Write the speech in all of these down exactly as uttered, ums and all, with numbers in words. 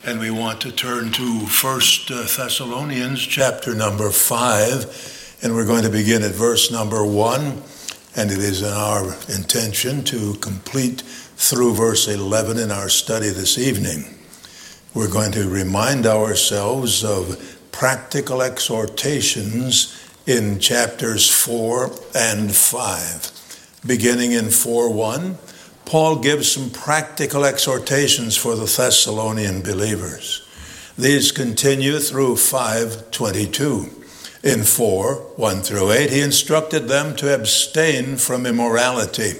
And we want to turn to First Thessalonians chapter number five, and we're going to begin at verse number one, and it is our intention to complete through verse eleven in our study this evening. We're going to remind ourselves of practical exhortations in chapters four and five. Beginning in four one, Paul gives some practical exhortations for the Thessalonian believers. These continue through five twenty-two. In four, one through eight, he instructed them to abstain from immorality.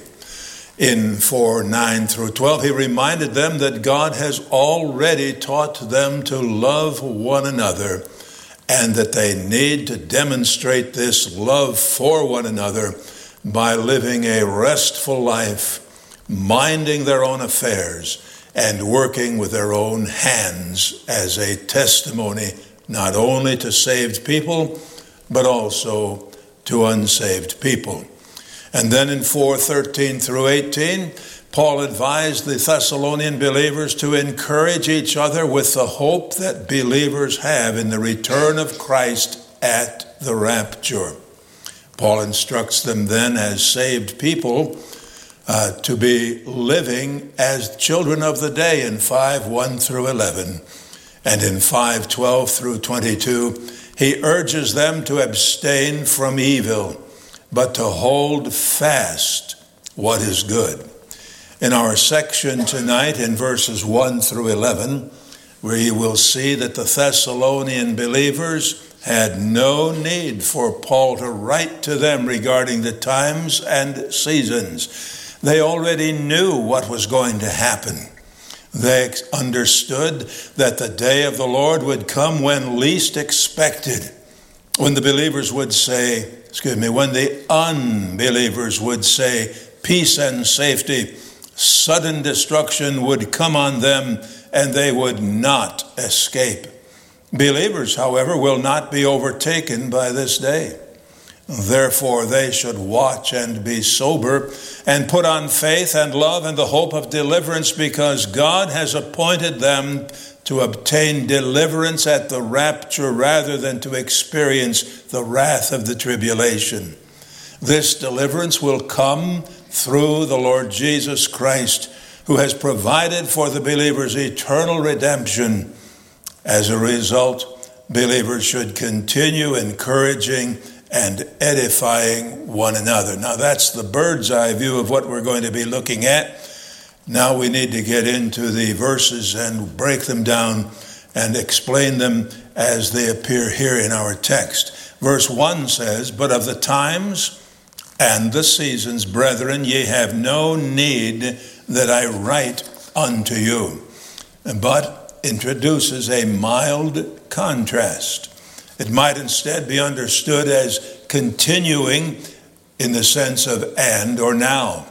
In four, nine through twelve, he reminded them that God has already taught them to love one another and that they need to demonstrate this love for one another by living a restful life, minding their own affairs, and working with their own hands as a testimony not only to saved people, but also to unsaved people. And then in four thirteen through eighteen, Paul advised the Thessalonian believers to encourage each other with the hope that believers have in the return of Christ at the rapture. Paul instructs them then as saved people Uh, to be living as children of the day in five one through eleven. And in five twelve through twenty-two, he urges them to abstain from evil, but to hold fast what is good. In our section tonight, in verses one through eleven, we will see that the Thessalonian believers had no need for Paul to write to them regarding the times and seasons. They already knew what was going to happen. They understood that the day of the Lord would come when least expected, when the believers would say, excuse me, when the unbelievers would say, peace and safety, sudden destruction would come on them, and they would not escape. Believers, however, will not be overtaken by this day. Therefore, they should watch and be sober and put on faith and love and the hope of deliverance, because God has appointed them to obtain deliverance at the rapture rather than to experience the wrath of the tribulation. This deliverance will come through the Lord Jesus Christ, who has provided for the believers eternal redemption. As a result, believers should continue encouraging and edifying one another. Now that's the bird's eye view of what we're going to be looking at. Now we need to get into the verses and break them down and explain them as they appear here in our text. Verse one says, "But of the times and the seasons, brethren, ye have no need that I write unto you." But introduces a mild contrast. It might instead be understood as continuing in the sense of and or now.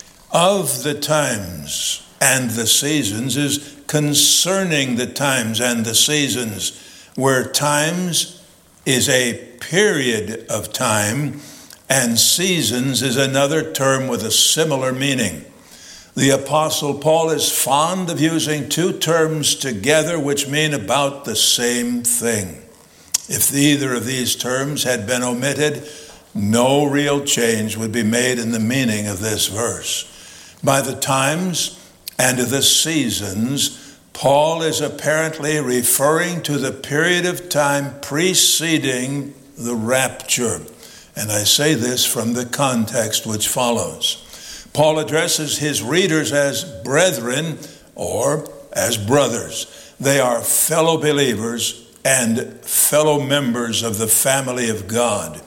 Of the times and the seasons is concerning the times and the seasons, where times is a period of time and seasons is another term with a similar meaning. The Apostle Paul is fond of using two terms together which mean about the same thing. If either of these terms had been omitted, no real change would be made in the meaning of this verse. By the times and the seasons, Paul is apparently referring to the period of time preceding the rapture. And I say this from the context which follows. Paul addresses his readers as brethren or as brothers. They are fellow believers and fellow members of the family of God.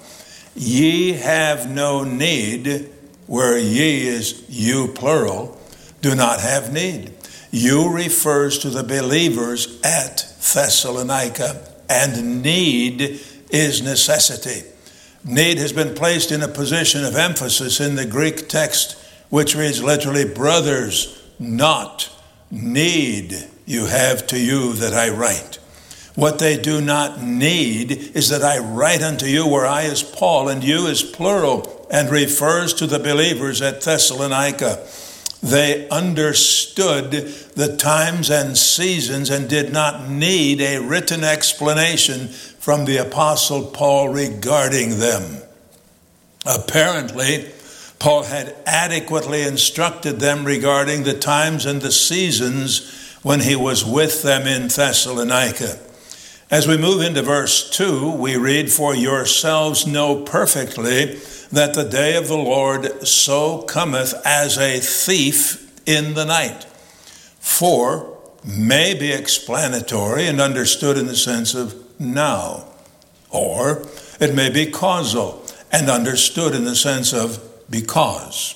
Ye have no need, where ye is you plural, do not have need. You refers to the believers at Thessalonica, and need is necessity. Need has been placed in a position of emphasis in the Greek text, which reads literally, brothers, not need you have to you that I write. What they do not need is that I write unto you, where I is Paul and you is plural, and refers to the believers at Thessalonica. They understood the times and seasons and did not need a written explanation from the Apostle Paul regarding them. Apparently, Paul had adequately instructed them regarding the times and the seasons when he was with them in Thessalonica. As we move into verse two, we read, "For yourselves know perfectly that the day of the Lord so cometh as a thief in the night." For may be explanatory and understood in the sense of now, or it may be causal and understood in the sense of because.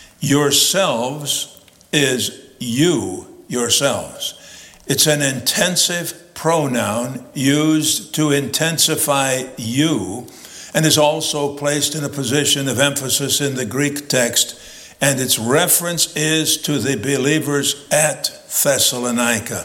Yourselves is you yourselves. It's an intensive pronoun used to intensify you, and is also placed in a position of emphasis in the Greek text, and its reference is to the believers at Thessalonica.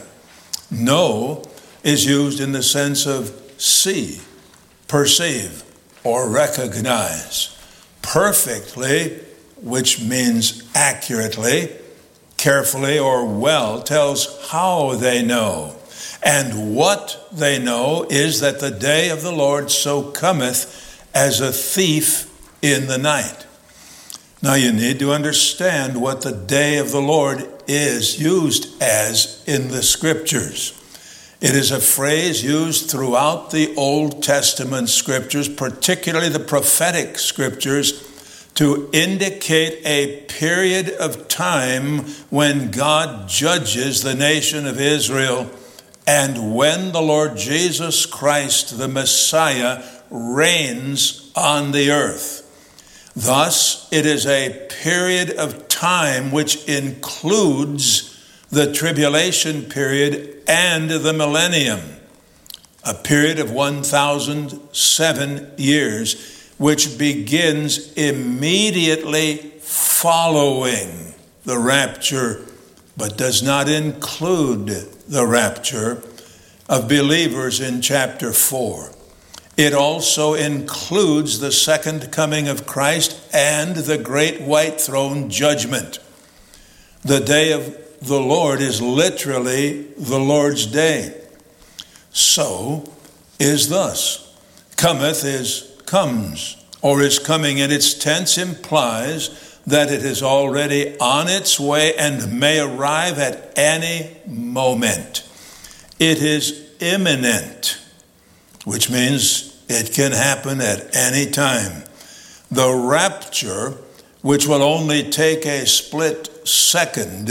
Know is used in the sense of see, perceive, or recognize. Perfectly, which means accurately, carefully, or well, tells how they know. And what they know is that the day of the Lord so cometh as a thief in the night. Now you need to understand what the day of the Lord is used as in the scriptures. It is a phrase used throughout the Old Testament scriptures, particularly the prophetic scriptures, to indicate a period of time when God judges the nation of Israel and when the Lord Jesus Christ, the Messiah, reigns on the earth. Thus, it is a period of time which includes the tribulation period and the millennium, a period of one thousand seven years, which begins immediately following the rapture, but does not include the rapture of believers in chapter four. It also includes the second coming of Christ and the great white throne judgment. The day of the Lord is literally the Lord's day. So is thus. Cometh is comes, or is coming in its tense implies that it is already on its way and may arrive at any moment. It is imminent, which means it can happen at any time. The rapture, which will only take a split second,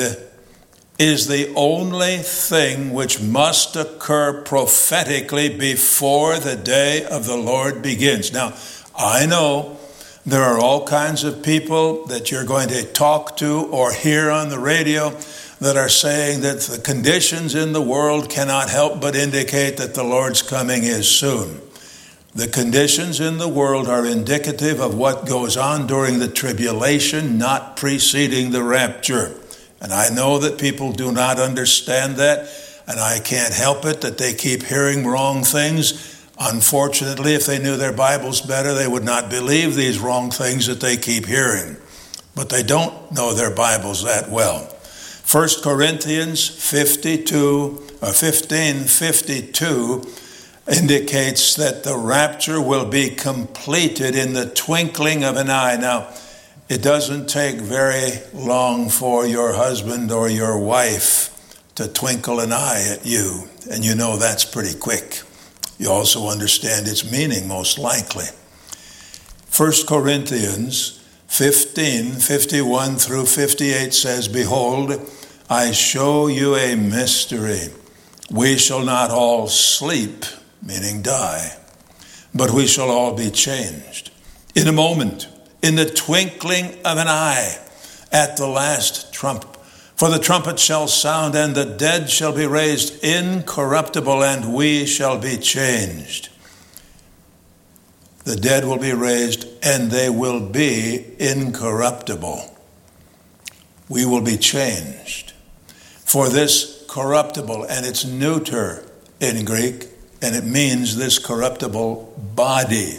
is the only thing which must occur prophetically before the day of the Lord begins. Now, I know there are all kinds of people that you're going to talk to or hear on the radio that are saying that the conditions in the world cannot help but indicate that the Lord's coming is soon. The conditions in the world are indicative of what goes on during the tribulation, not preceding the rapture. And I know that people do not understand that, and I can't help it that they keep hearing wrong things. Unfortunately, if they knew their Bibles better, they would not believe these wrong things that they keep hearing. But they don't know their Bibles that well. First Corinthians fifty-two, or fifteen fifty-two indicates that the rapture will be completed in the twinkling of an eye. Now, it doesn't take very long for your husband or your wife to twinkle an eye at you, and you know that's pretty quick. You also understand its meaning, most likely. First Corinthians fifteen, fifty-one through fifty-eight says, "Behold, I show you a mystery. We shall not all sleep," meaning die, "but we shall all be changed. In a moment, in the twinkling of an eye, at the last trump. For the trumpet shall sound, and the dead shall be raised incorruptible, and we shall be changed." The dead will be raised, and they will be incorruptible. We will be changed. For this corruptible, and it's neuter in Greek, and it means this corruptible body,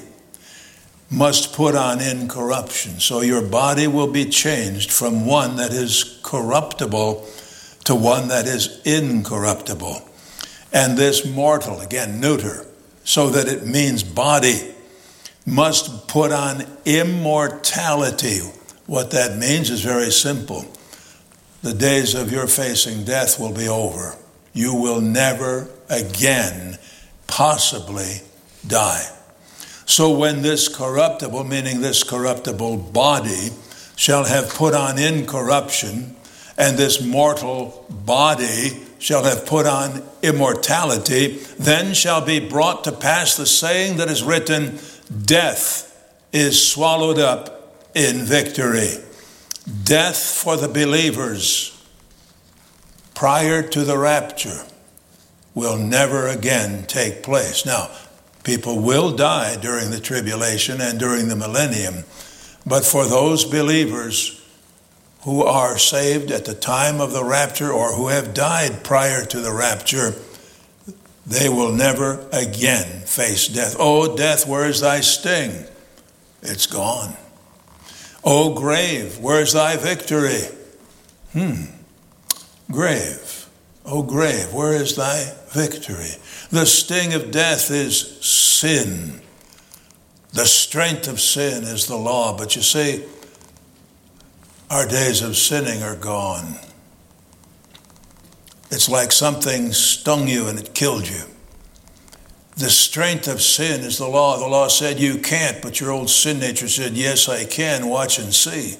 must put on incorruption. So your body will be changed from one that is corruptible to one that is incorruptible. And this mortal, again, neuter, so that it means body, must put on immortality. What that means is very simple. The days of your facing death will be over. You will never again possibly die. So when this corruptible, meaning this corruptible body, shall have put on incorruption, and this mortal body shall have put on immortality, then shall be brought to pass the saying that is written, death is swallowed up in victory. Death for the believers prior to the rapture will never again take place. Now, people will die during the tribulation and during the millennium, but for those believers who are saved at the time of the rapture or who have died prior to the rapture, they will never again face death. Oh, death, where is thy sting? It's gone. Oh, grave, where's thy victory? Hmm. Grave, oh, grave, where is thy victory? The sting of death is sin. The strength of sin is the law. But you see, our days of sinning are gone. It's like something stung you and it killed you. The strength of sin is the law. The law said you can't, but your old sin nature said, yes, I can, watch and see.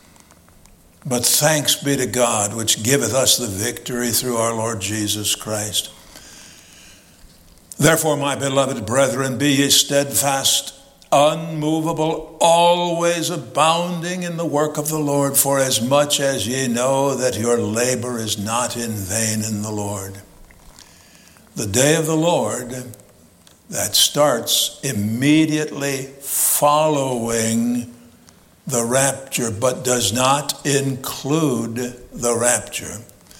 But thanks be to God, which giveth us the victory through our Lord Jesus Christ. Therefore, my beloved brethren, be ye steadfast, unmovable, always abounding in the work of the Lord, for as much as ye know that your labor is not in vain in the Lord. The day of the Lord, that starts immediately following the rapture, but does not include the rapture,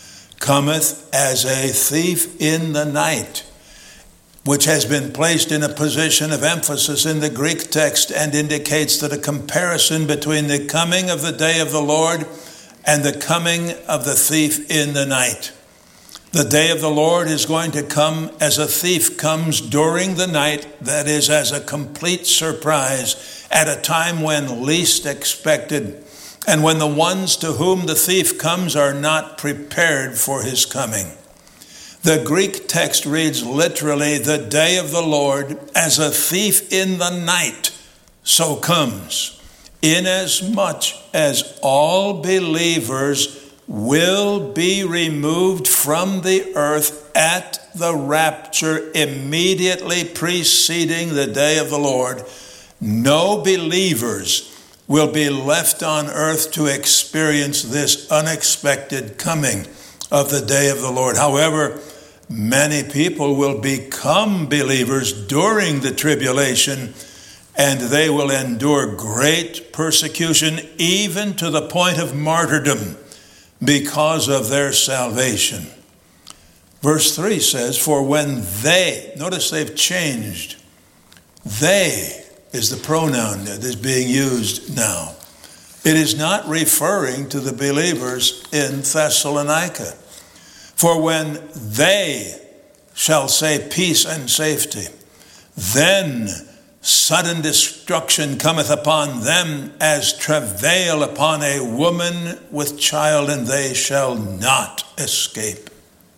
cometh as a thief in the night, which has been placed in a position of emphasis in the Greek text and indicates that a comparison between the coming of the day of the Lord and the coming of the thief in the night. The day of the Lord is going to come as a thief comes during the night, that is, as a complete surprise, at a time when least expected, and when the ones to whom the thief comes are not prepared for his coming. The Greek text reads literally, the day of the Lord as a thief in the night, so comes, inasmuch as all believers will be removed from the earth at the rapture immediately preceding the day of the Lord. No believers will be left on earth to experience this unexpected coming of the day of the Lord. However, many people will become believers during the tribulation, and they will endure great persecution, even to the point of martyrdom, because of their salvation. Verse three says, for when they, notice they've changed, they is the pronoun that is being used now. It is not referring to the believers in Thessalonica. For when they shall say peace and safety, then sudden destruction cometh upon them as travail upon a woman with child, and they shall not escape.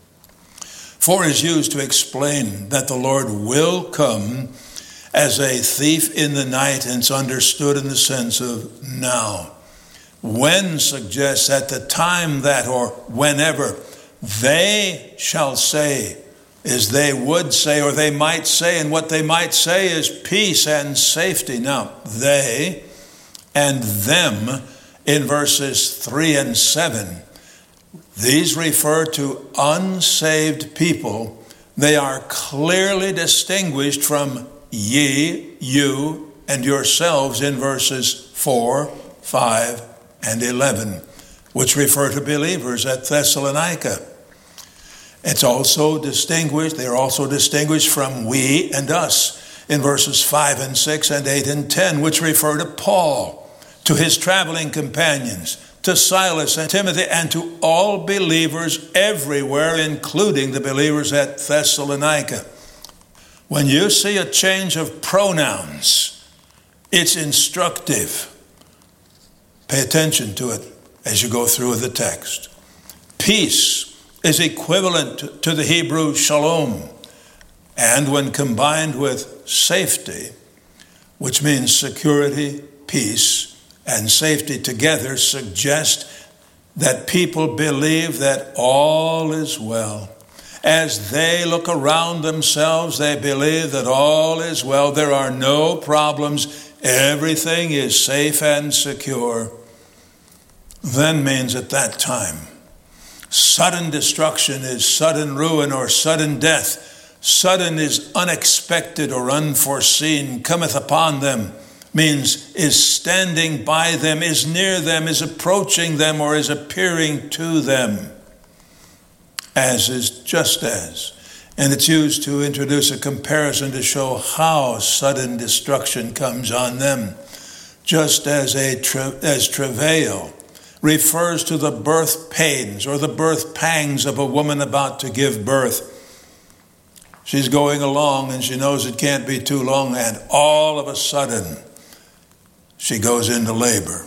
For is used to explain that the Lord will come as a thief in the night, and it's understood in the sense of now. When suggests at the time that, or whenever, they shall say, as they would say, or they might say, and what they might say is peace and safety. Now, they and them in verses three and seven, these refer to unsaved people. They are clearly distinguished from ye, you, and yourselves in verses four, five, and eleven, which refer to believers at Thessalonica. It's also distinguished, they are also distinguished from we and us in verses five and six and eight and ten, which refer to Paul, to his traveling companions, to Silas and Timothy, and to all believers everywhere, including the believers at Thessalonica. When you see a change of pronouns, it's instructive. Pay attention to it as you go through the text. Peace is equivalent to the Hebrew shalom, and when combined with safety, which means security, peace, and safety together, suggest that people believe that all is well. As they look around themselves, they believe that all is well. There are no problems. Everything is safe and secure. Then means at that time, sudden destruction is sudden ruin or sudden death. Sudden is unexpected or unforeseen, cometh upon them, means is standing by them, is near them, is approaching them, or is appearing to them. As is just as. And it's used to introduce a comparison to show how sudden destruction comes on them. Just as a tra- as travail refers to the birth pains or the birth pangs of a woman about to give birth. She's going along and she knows it can't be too long, and all of a sudden she goes into labor.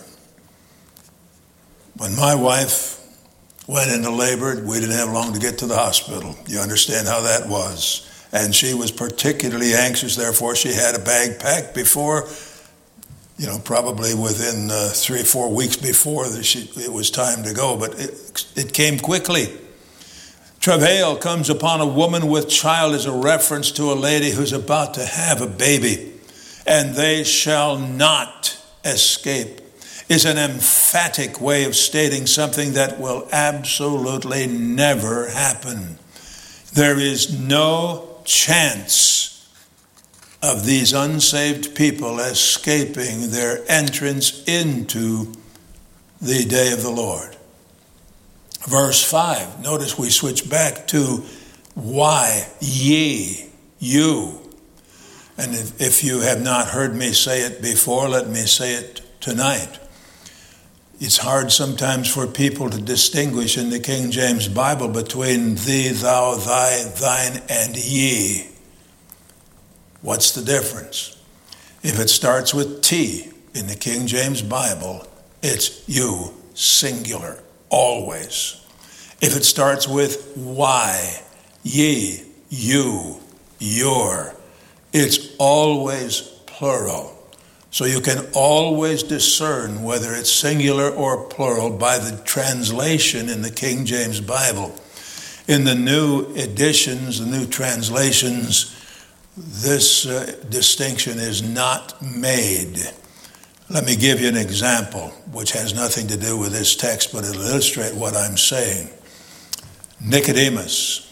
When my wife went into labor, we didn't have long to get to the hospital. You understand how that was. And she was particularly anxious, therefore she had a bag packed before, you know, probably within uh, three or four weeks before that she, it was time to go, but it, it came quickly. Travail comes upon a woman with child as a reference to a lady who's about to have a baby. And they shall not escape is an emphatic way of stating something that will absolutely never happen. There is no chance of these unsaved people escaping their entrance into the day of the Lord. Verse five, notice we switch back to why, ye, you. And if, if you have not heard me say it before, let me say it tonight. It's hard sometimes for people to distinguish in the King James Bible between thee, thou, thy, thine, and ye. What's the difference? If it starts with T in the King James Bible, it's you, singular, always. If it starts with Y, ye, you, your, it's always plural. So you can always discern whether it's singular or plural by the translation in the King James Bible. In the new editions, the new translations, this uh, distinction is not made. Let me give you an example, which has nothing to do with this text, but it'll illustrate what I'm saying. Nicodemus.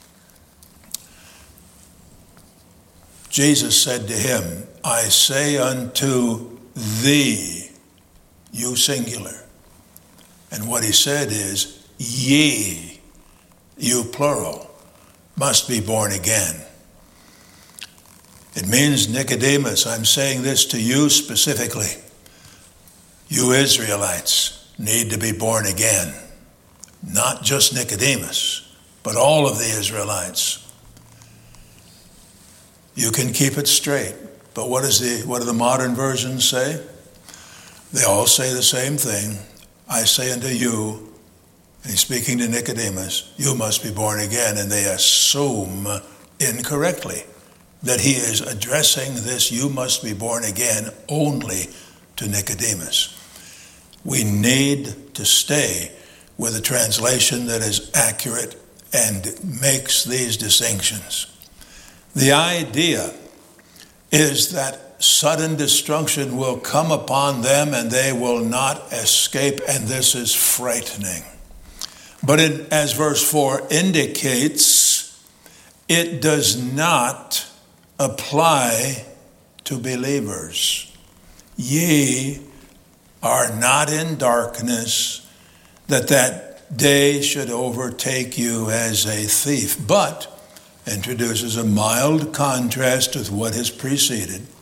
Jesus said to him, I say unto thee, you singular. And what he said is, ye, you plural, must be born again. It means, Nicodemus, I'm saying this to you specifically. You Israelites need to be born again. Not just Nicodemus, but all of the Israelites. You can keep it straight. But what is the what do the modern versions say? They all say the same thing. I say unto you, and he's speaking to Nicodemus, you must be born again. And they assume incorrectly that he is addressing this you must be born again only to Nicodemus. We need to stay with a translation that is accurate and makes these distinctions. The idea is that sudden destruction will come upon them and they will not escape, and this is frightening. But it, as verse four indicates, it does not apply to believers. Ye are not in darkness, that that day should overtake you as a thief. But introduces a mild contrast with what has preceded.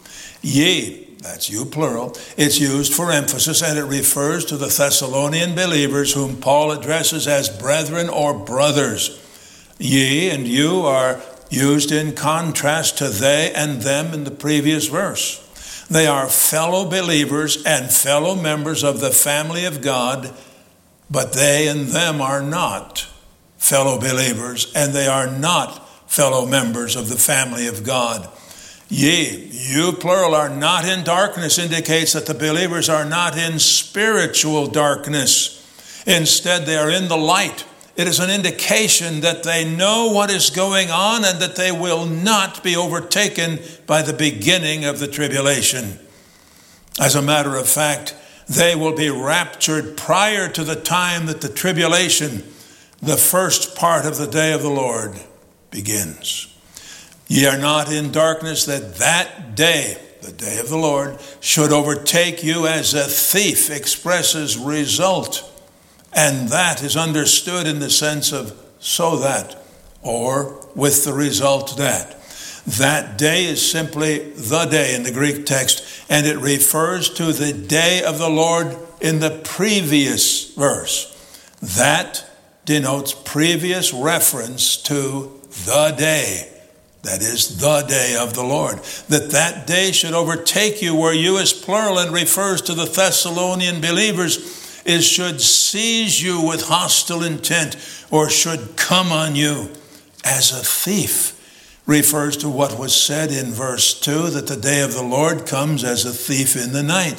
Ye, that's you plural, it's used for emphasis, and it refers to the Thessalonian believers whom Paul addresses as brethren or brothers. Ye and you are used in contrast to they and them in the previous verse. They are fellow believers and fellow members of the family of God, but they and them are not fellow believers, and they are not fellow members of the family of God. Ye, you plural, are not in darkness indicates that the believers are not in spiritual darkness. Instead, they are in the light. It is an indication that they know what is going on and that they will not be overtaken by the beginning of the tribulation. As a matter of fact, they will be raptured prior to the time that the tribulation, the first part of the day of the Lord, begins. Ye are not in darkness, that that day, the day of the Lord, should overtake you as a thief expresses result. And that is understood in the sense of so that, or with the result that. That day is simply the day in the Greek text, and it refers to the day of the Lord in the previous verse. That denotes previous reference to the day. That is the day of the Lord. That that day should overtake you, where you is plural and refers to the Thessalonian believers, is should seize you with hostile intent, or should come on you as a thief. Refers to what was said in verse two, that the day of the Lord comes as a thief in the night.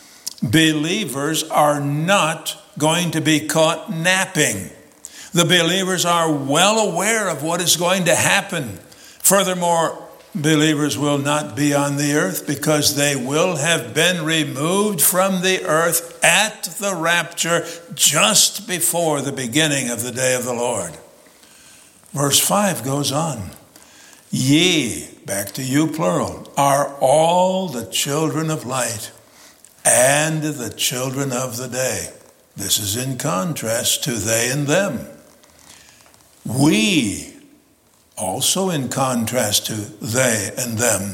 Believers are not going to be caught napping. The believers are well aware of what is going to happen. Furthermore, believers will not be on the earth because they will have been removed from the earth at the rapture just before the beginning of the day of the Lord. Verse five goes on. Ye, back to you plural, are all the children of light and the children of the day. This is in contrast to they and them. We, also in contrast to they and them,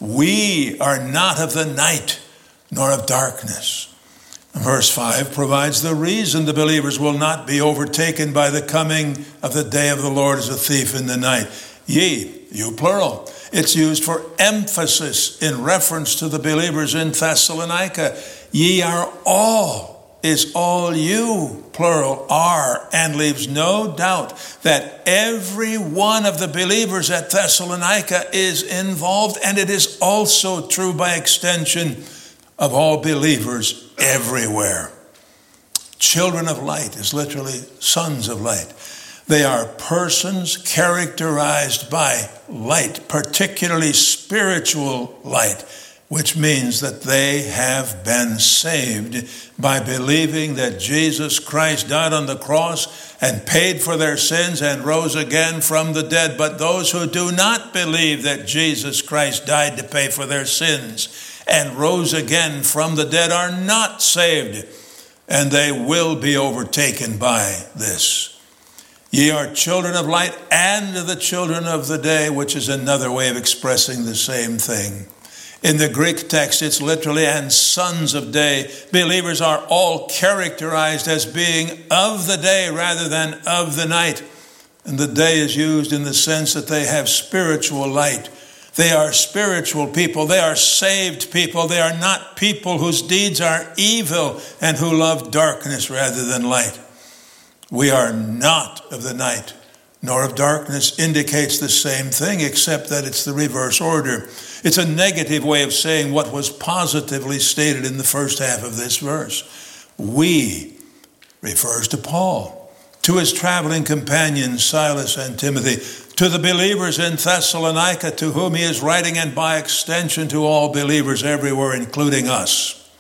we are not of the night nor of darkness. Verse five provides the reason the believers will not be overtaken by the coming of the day of the Lord as a thief in the night. Ye, you plural. It's used for emphasis in reference to the believers in Thessalonica. Ye are all, is all you, plural, are, and leaves no doubt that every one of the believers at Thessalonica is involved, and it is also true by extension of all believers everywhere. Children of light is literally sons of light. They are persons characterized by light, particularly spiritual light, which means that they have been saved by believing that Jesus Christ died on the cross and paid for their sins and rose again from the dead. But those who do not believe that Jesus Christ died to pay for their sins and rose again from the dead are not saved, and they will be overtaken by this. Ye are children of light and the children of the day, which is another way of expressing the same thing. In the Greek text, it's literally, and sons of day. Believers are all characterized as being of the day rather than of the night. And the day is used in the sense that they have spiritual light. They are spiritual people. They are saved people. They are not people whose deeds are evil and who love darkness rather than light. We are not of the night, nor of darkness indicates the same thing, except that it's the reverse order. It's a negative way of saying what was positively stated in the first half of this verse. We refers to Paul, to his traveling companions, Silas and Timothy, to the believers in Thessalonica, to whom he is writing, and by extension to all believers everywhere, including us.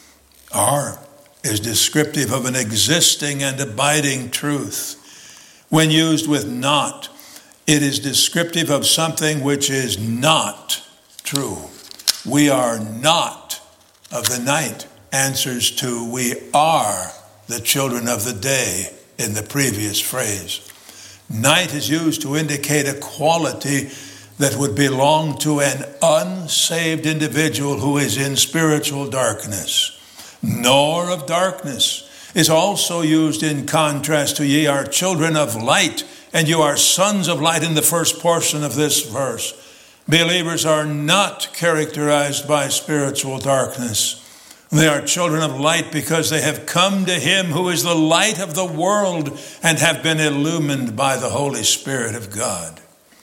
Our is descriptive of an existing and abiding truth. When used with not, it is descriptive of something which is not true. We are not of the night answers to we are the children of the day in the previous phrase. Night is used to indicate a quality that would belong to an unsaved individual who is in spiritual darkness. Nor of darkness is also used in contrast to ye are children of light, and you are sons of light in the first portion of this verse. Believers are not characterized by spiritual darkness. They are children of light because they have come to him who is the light of the world and have been illumined by the Holy Spirit of God.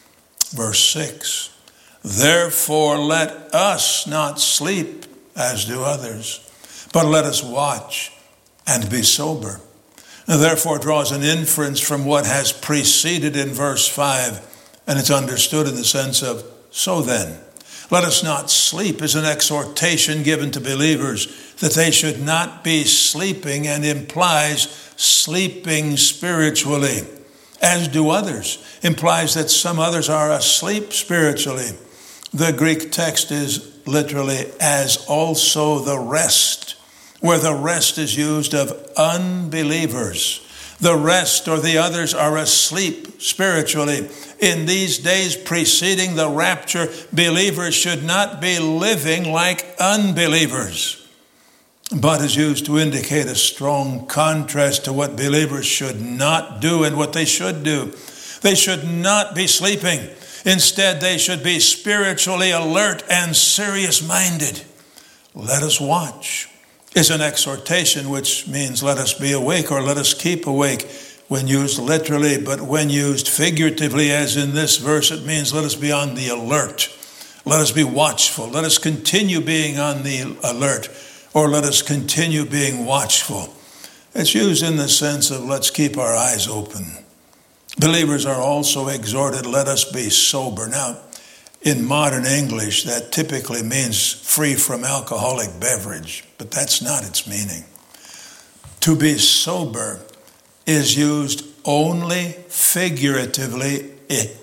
Verse six, therefore let us not sleep as do others, but let us watch and be sober. And therefore draws an inference from what has preceded in verse five, and it's understood in the sense of, so then, let us not sleep is an exhortation given to believers that they should not be sleeping, and implies sleeping spiritually, as do others. Implies that some others are asleep spiritually. The Greek text is literally as also the rest, where the rest is used of unbelievers. The rest or the others are asleep spiritually. In these days preceding the rapture, believers should not be living like unbelievers, but is used to indicate a strong contrast to what believers should not do and what they should do. They should not be sleeping. Instead, they should be spiritually alert and serious-minded. Let us watch is an exhortation, which means let us be awake or let us keep awake when used literally, but when used figuratively, as in this verse, it means let us be on the alert. Let us be watchful. Let us continue being on the alert, or let us continue being watchful. It's used in the sense of let's keep our eyes open. Believers are also exhorted, let us be sober. Now, in modern English, that typically means free from alcoholic beverage, but that's not its meaning. To be sober is used only figuratively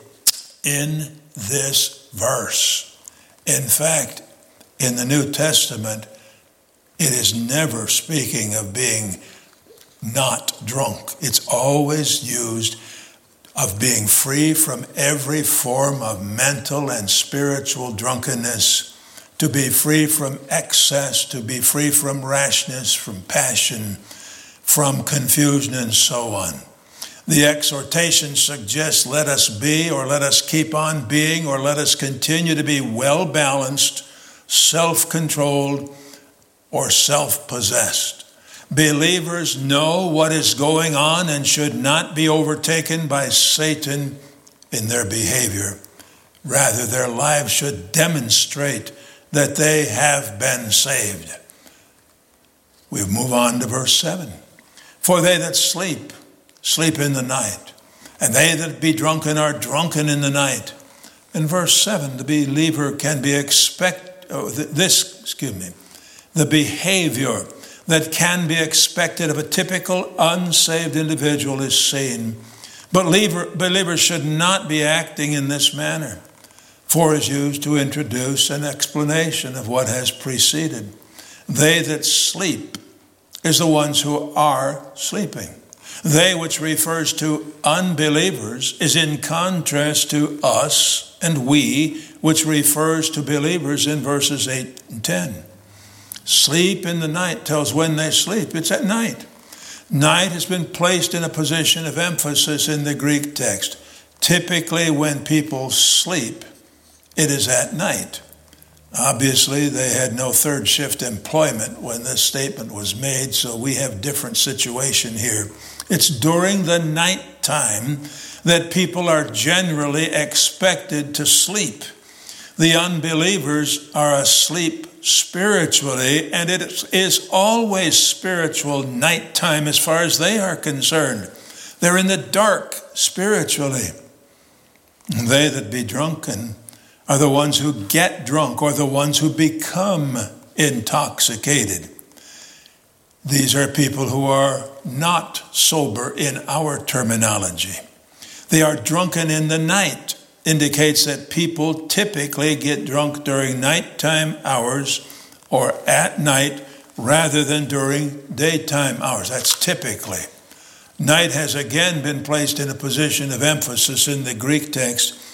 in this verse. In fact, in the New Testament, it is never speaking of being not drunk. It's always used of being free from every form of mental and spiritual drunkenness, to be free from excess, to be free from rashness, from passion, from confusion, and so on. The exhortation suggests let us be, or let us keep on being, or let us continue to be well-balanced, self-controlled, or self-possessed. Believers know what is going on and should not be overtaken by Satan in their behavior. Rather, their lives should demonstrate that they have been saved. We move on to verse seven. For they that sleep, sleep in the night, and they that be drunken are drunken in the night. In verse seven, the believer can be expect oh, this, excuse me, the behavior that can be expected of a typical unsaved individual is seen. But believers should not be acting in this manner. For is used to introduce an explanation of what has preceded. They that sleep is the ones who are sleeping. They, which refers to unbelievers, is in contrast to us and we, which refers to believers in verses eight and ten. Sleep in the night tells when they sleep. It's at night. Night has been placed in a position of emphasis in the Greek text. Typically, when people sleep, it is at night. Obviously, they had no third shift employment when this statement was made, so we have different situation here. It's during the night time that people are generally expected to sleep. The unbelievers are asleep spiritually, and it is always spiritual nighttime as far as they are concerned. They're in the dark spiritually. And they that be drunken are the ones who get drunk, or the ones who become intoxicated. These are people who are not sober in our terminology. They are drunken in the night. Indicates that people typically get drunk during nighttime hours or at night rather than during daytime hours. That's typically. Night has again been placed in a position of emphasis in the Greek text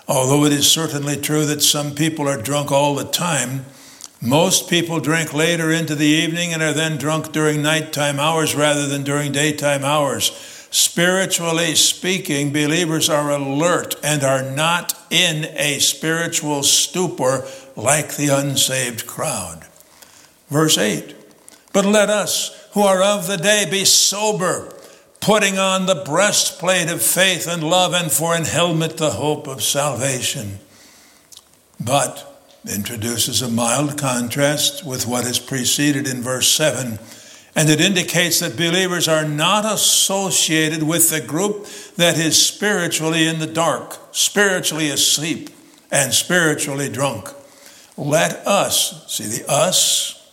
Although it is certainly true that some people are drunk all the time, most people drink later into the evening and are then drunk during nighttime hours rather than during daytime hours. Spiritually speaking, believers are alert and are not in a spiritual stupor like the unsaved crowd. Verse eight, but let us who are of the day be sober, putting on the breastplate of faith and love, and for an helmet the hope of salvation. But introduces a mild contrast with what is preceded in verse seven, and it indicates that believers are not associated with the group that is spiritually in the dark, spiritually asleep, and spiritually drunk. Let us, see the us,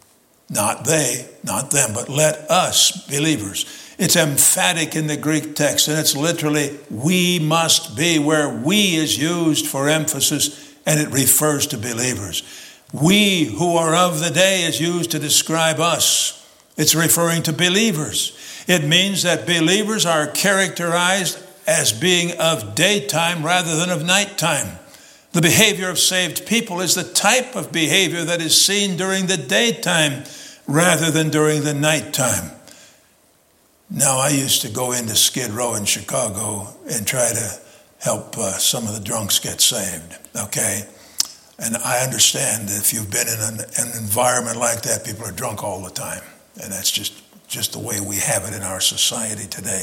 not they, not them, but let us, believers. It's emphatic in the Greek text, and it's literally we must be, where we is used for emphasis, and it refers to believers. We who are of the day is used to describe us. It's referring to believers. It means that believers are characterized as being of daytime rather than of nighttime. The behavior of saved people is the type of behavior that is seen during the daytime rather than during the nighttime. Now, I used to go into Skid Row in Chicago and try to help uh, some of the drunks get saved, okay? And I understand that if you've been in an, an environment like that, people are drunk all the time. And that's just, just the way we have it in our society today.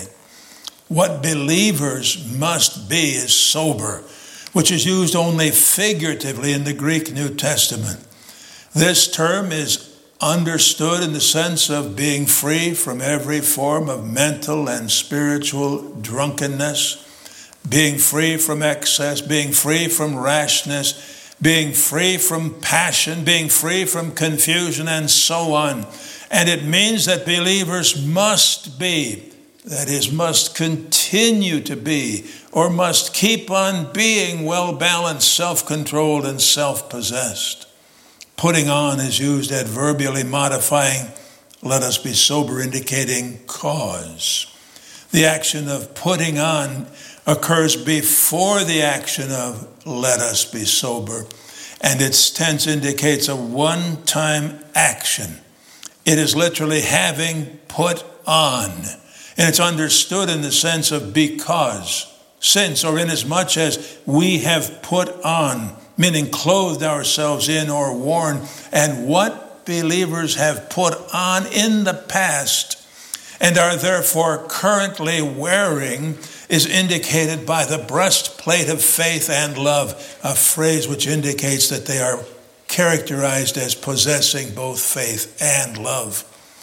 What believers must be is sober, which is used only figuratively in the Greek New Testament. This term is understood in the sense of being free from every form of mental and spiritual drunkenness, being free from excess, being free from rashness, being free from passion, being free from confusion, and so on. And it means that believers must be, that is, must continue to be, or must keep on being well-balanced, self-controlled, and self-possessed. Putting on is used adverbially, modifying let us be sober, indicating cause. The action of putting on occurs before the action of let us be sober, and its tense indicates a one-time action. It is literally having put on, and it's understood in the sense of because, since, or inasmuch as we have put on, meaning clothed ourselves in or worn, and what believers have put on in the past and are therefore currently wearing is indicated by the breastplate of faith and love, a phrase which indicates that they are characterized as possessing both faith and love.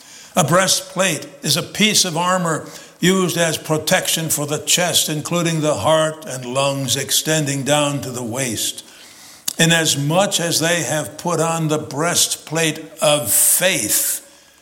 A breastplate is a piece of armor used as protection for the chest, including the heart and lungs, extending down to the waist. Inasmuch as they have put on the breastplate of faith,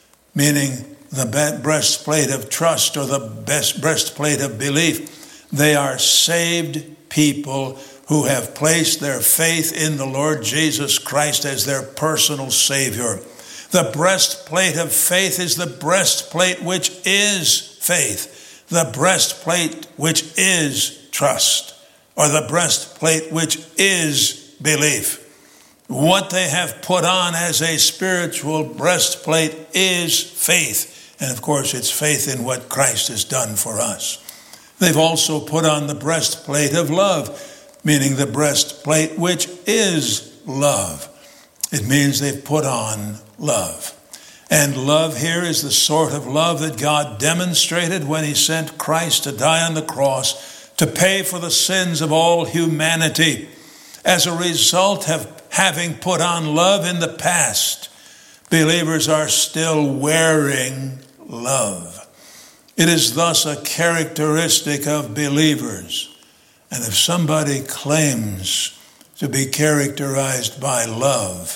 meaning the breastplate of trust or the best breastplate of belief, they are saved people who have placed their faith in the Lord Jesus Christ as their personal Savior. The breastplate of faith is the breastplate which is faith, the breastplate which is trust, or the breastplate which is belief. What they have put on as a spiritual breastplate is faith. And of course, it's faith in what Christ has done for us. They've also put on the breastplate of love, meaning the breastplate which is love. It means they've put on love. And love here is the sort of love that God demonstrated when he sent Christ to die on the cross to pay for the sins of all humanity. As a result of having put on love in the past, believers are still wearing love. It is thus a characteristic of believers. And if somebody claims to be characterized by love,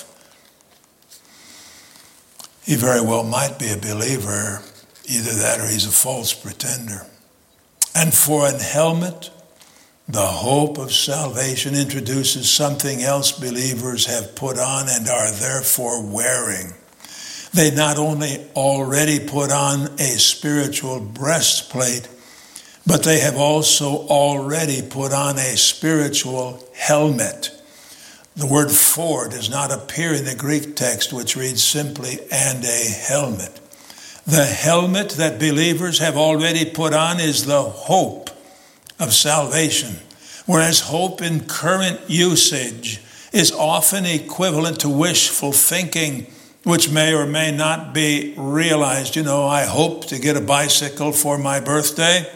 he very well might be a believer. Either that or he's a false pretender. And for an helmet, the hope of salvation introduces something else believers have put on and are therefore wearing. They not only already put on a spiritual breastplate, but they have also already put on a spiritual helmet. The word for does not appear in the Greek text, which reads simply, and a helmet. The helmet that believers have already put on is the hope of salvation, whereas hope in current usage is often equivalent to wishful thinking, which may or may not be realized. You know, I hope to get a bicycle for my birthday,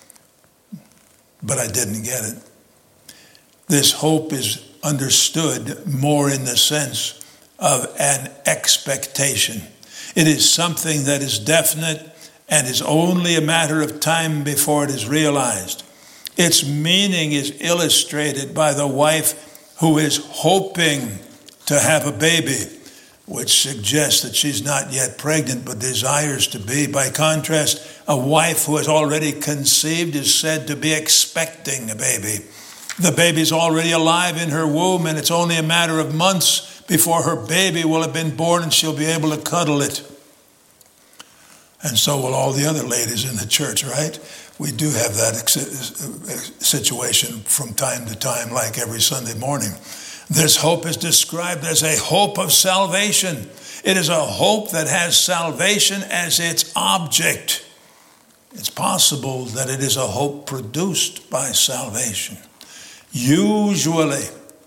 but I didn't get it. This hope is understood more in the sense of an expectation. It is something that is definite and is only a matter of time before it is realized. Its meaning is illustrated by the wife who is hoping to have a baby, which suggests that she's not yet pregnant but desires to be. By contrast, a wife who has already conceived is said to be expecting a baby. The baby's already alive in her womb, and it's only a matter of months before her baby will have been born and she'll be able to cuddle it. And so will all the other ladies in the church, right? We do have that situation from time to time, like every Sunday morning. This hope is described as a hope of salvation. It is a hope that has salvation as its object. It's possible that it is a hope produced by salvation. Usually,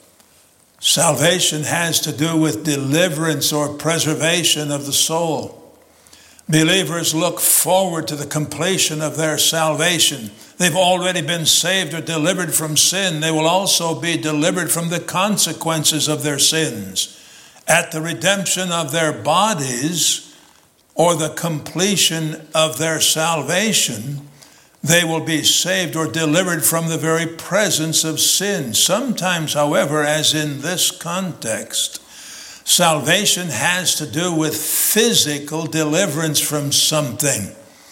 salvation has to do with deliverance or preservation of the soul. Believers look forward to the completion of their salvation. They've already been saved or delivered from sin. They will also be delivered from the consequences of their sins. At the redemption of their bodies or the completion of their salvation, they will be saved or delivered from the very presence of sin. Sometimes, however, as in this context, salvation has to do with physical deliverance from something.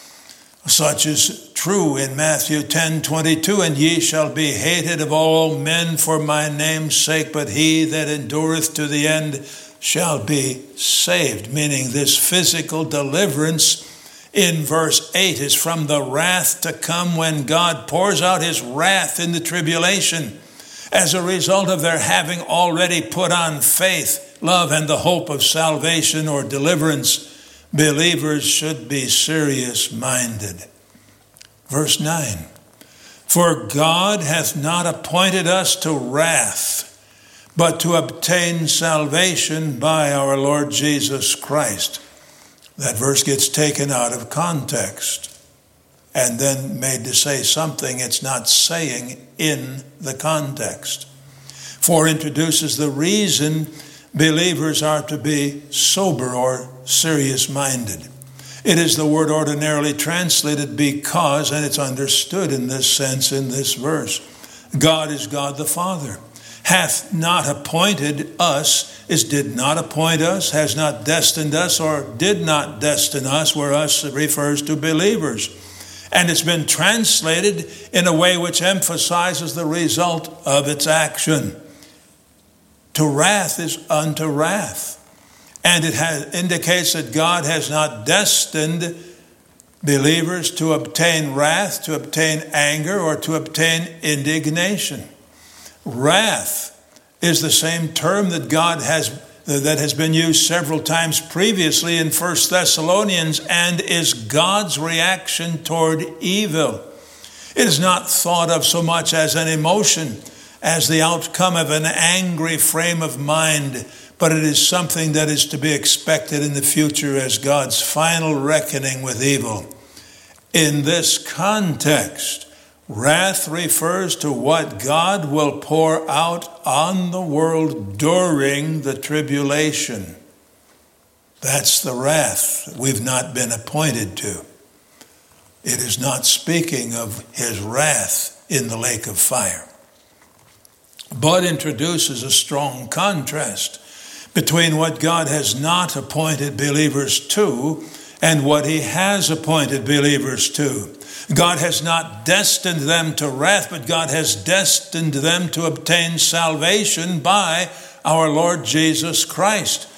Such is true in Matthew ten twenty-two, and ye shall be hated of all men for my name's sake, but he that endureth to the end shall be saved. Meaning this physical deliverance in verse eight is from the wrath to come when God pours out his wrath in the tribulation. As a result of their having already put on faith, love, and the hope of salvation or deliverance, believers should be serious-minded. Verse nine, for God hath not appointed us to wrath, but to obtain salvation by our Lord Jesus Christ. That verse gets taken out of context and then made to say something it's not saying in the context. For introduces the reason believers are to be sober or serious-minded. It is the word ordinarily translated because, and it's understood in this sense in this verse. God is God the Father. Hath not appointed us, is did not appoint us, has not destined us, or did not destine us, where us refers to believers. And it's been translated in a way which emphasizes the result of its action. To wrath is unto wrath. And it has, indicates that God has not destined believers to obtain wrath, to obtain anger, or to obtain indignation. Wrath is the same term that God has that has been used several times previously in First Thessalonians and is God's reaction toward evil. It is not thought of so much as an emotion, as the outcome of an angry frame of mind, but it is something that is to be expected in the future as God's final reckoning with evil. In this context, wrath refers to what God will pour out on the world during the tribulation. That's the wrath we've not been appointed to. It is not speaking of his wrath in the lake of fire, but introduces a strong contrast between what God has not appointed believers to and what he has appointed believers to. God has not destined them to wrath, but God has destined them to obtain salvation by our Lord Jesus Christ.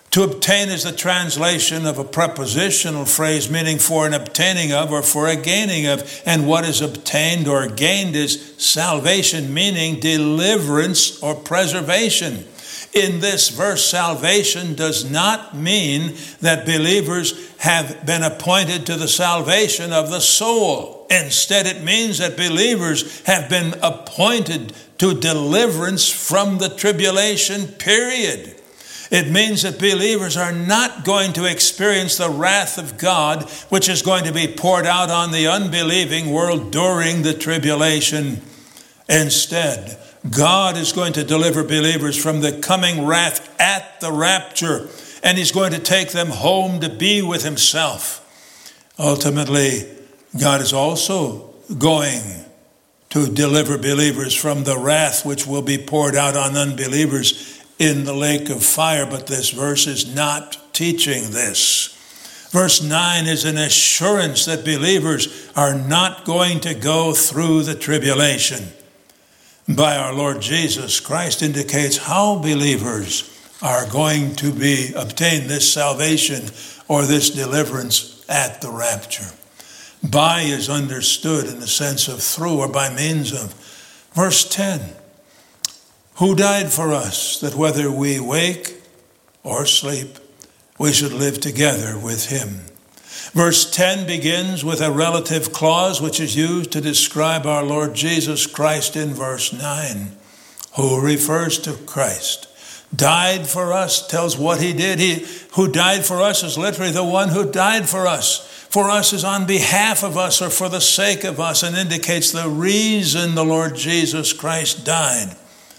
To obtain is the translation of a prepositional phrase meaning for an obtaining of or for a gaining of. And what is obtained or gained is salvation, meaning deliverance or preservation. In this verse, salvation does not mean that believers have been appointed to the salvation of the soul. Instead, it means that believers have been appointed to deliverance from the tribulation period. It means that believers are not going to experience the wrath of God, which is going to be poured out on the unbelieving world during the tribulation. Instead, God is going to deliver believers from the coming wrath at the rapture, and he's going to take them home to be with himself. Ultimately, God is also going to deliver believers from the wrath which will be poured out on unbelievers in the lake of fire, but this verse is not teaching this. Verse nine is an assurance that believers are not going to go through the tribulation. By our Lord Jesus Christ indicates how believers are going to be obtain this salvation or this deliverance at the rapture. By is understood in the sense of through or by means of. Verse ten, who died for us that whether we wake or sleep, we should live together with him. Verse ten begins with a relative clause which is used to describe our Lord Jesus Christ in verse nine, who refers to Christ. Died for us tells what he did. He who died for us is literally the one who died for us. For us is on behalf of us or for the sake of us, and indicates the reason the Lord Jesus Christ died.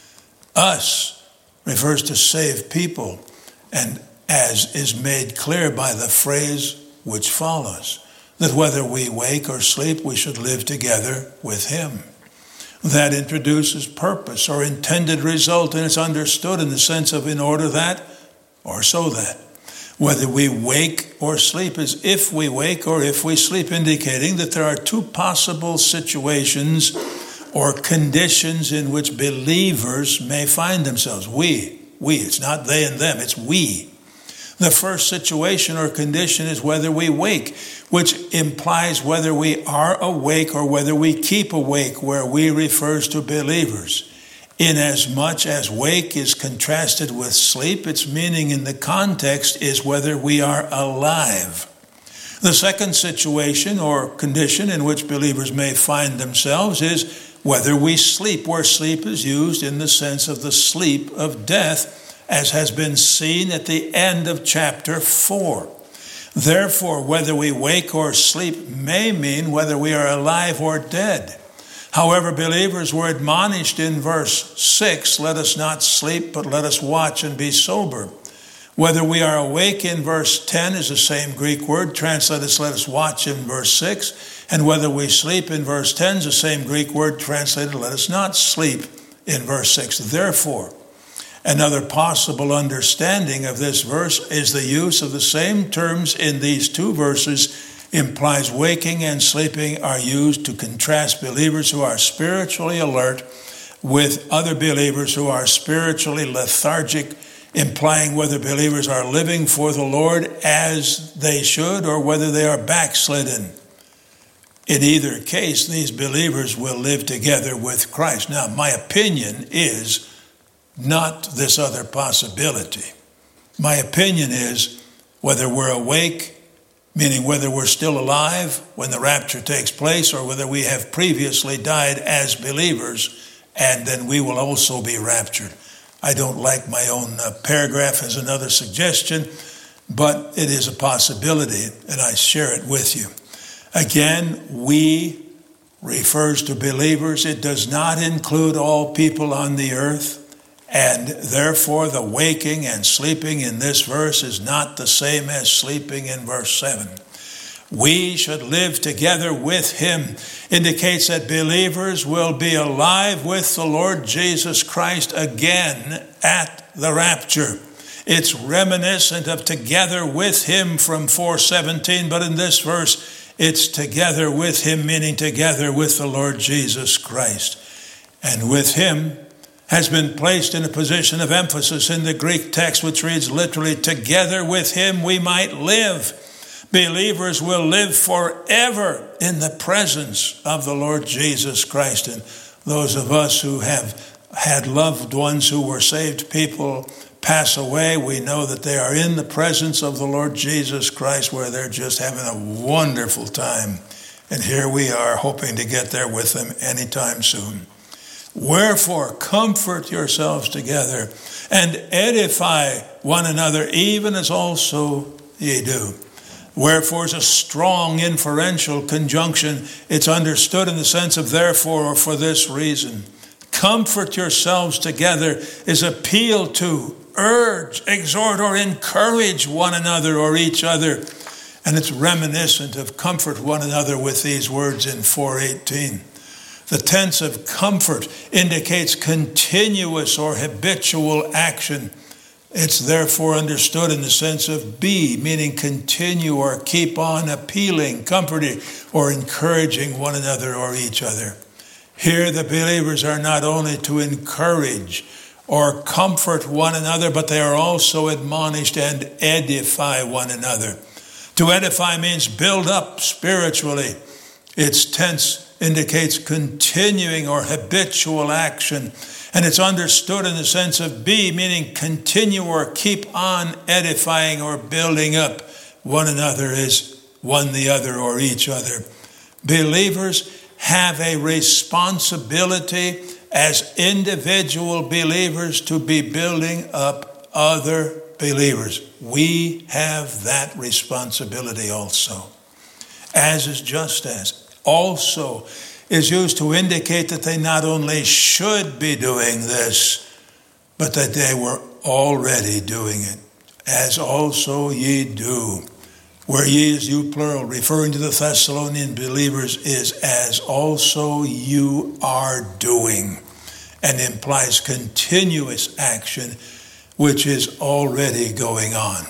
Us refers to save people, and as is made clear by the phrase which follows, that whether we wake or sleep, we should live together with him. That introduces purpose or intended result, and it's understood in the sense of in order that or so that. Whether we wake or sleep is if we wake or if we sleep, indicating that there are two possible situations or conditions in which believers may find themselves. We, we, it's not they and them, it's we. The first situation or condition is whether we wake, which implies whether we are awake or whether we keep awake, where we refers to believers. Inasmuch as wake is contrasted with sleep, its meaning in the context is whether we are alive. The second situation or condition in which believers may find themselves is whether we sleep, where sleep is used in the sense of the sleep of death, as has been seen at the end of chapter four. Therefore, whether we wake or sleep may mean whether we are alive or dead. However, believers were admonished in verse six, let us not sleep, but let us watch and be sober. Whether we are awake in verse ten is the same Greek word, translated as let us watch in verse six, and whether we sleep in verse ten is the same Greek word, translated let us not sleep in verse six. Therefore, another possible understanding of this verse is the use of the same terms in these two verses implies waking and sleeping are used to contrast believers who are spiritually alert with other believers who are spiritually lethargic, implying whether believers are living for the Lord as they should or whether they are backslidden. In either case, these believers will live together with Christ. Now, my opinion is not this other possibility. My opinion is whether we're awake, meaning whether we're still alive when the rapture takes place, or whether we have previously died as believers, and then we will also be raptured. I don't like my own uh, paragraph as another suggestion, but it is a possibility, and I share it with you. Again, we refers to believers. It does not include all people on the earth, and therefore the waking and sleeping in this verse is not the same as sleeping in verse seven. We should live together with him indicates that believers will be alive with the Lord Jesus Christ again at the rapture. It's reminiscent of together with him from four seventeen, but in this verse, it's together with him, meaning together with the Lord Jesus Christ. And with him, has been placed in a position of emphasis in the Greek text, which reads literally, together with him we might live. Believers will live forever in the presence of the Lord Jesus Christ. And those of us who have had loved ones who were saved people pass away, we know that they are in the presence of the Lord Jesus Christ, where they're just having a wonderful time. And here we are hoping to get there with them anytime soon. Wherefore, comfort yourselves together and edify one another, even as also ye do. Wherefore is a strong inferential conjunction. It's understood in the sense of therefore or for this reason. Comfort yourselves together is appeal to, urge, exhort, or encourage one another or each other. And it's reminiscent of comfort one another with these words in four eighteen. The tense of comfort indicates continuous or habitual action. It's therefore understood in the sense of be, meaning continue or keep on appealing, comforting, or encouraging one another or each other. Here the believers are not only to encourage or comfort one another, but they are also admonished and edify one another. To edify means build up spiritually. Its tense indicates continuing or habitual action. And it's understood in the sense of be, meaning continue or keep on edifying or building up one another as one the other or each other. Believers have a responsibility as individual believers to be building up other believers. We have that responsibility also. As is just as. Also is used to indicate that they not only should be doing this, but that they were already doing it. As also ye do. Where ye is you plural, referring to the Thessalonian believers, is as also you are doing, and implies continuous action, which is already going on.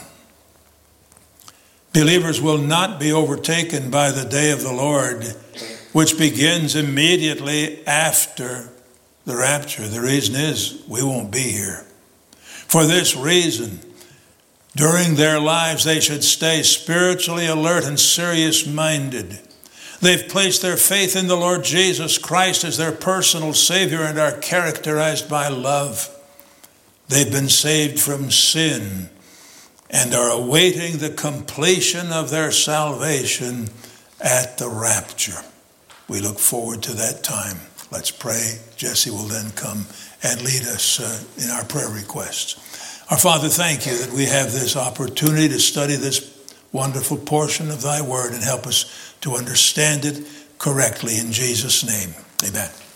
Believers will not be overtaken by the day of the Lord, which begins immediately after the rapture. The reason is we won't be here. For this reason, during their lives, they should stay spiritually alert and serious-minded. They've placed their faith in the Lord Jesus Christ as their personal Savior and are characterized by love. They've been saved from sin and are awaiting the completion of their salvation at the rapture. We look forward to that time. Let's pray. Jesse will then come and lead us uh, in our prayer requests. Our Father, thank you that we have this opportunity to study this wonderful portion of thy word and help us to understand it correctly in Jesus' name. Amen.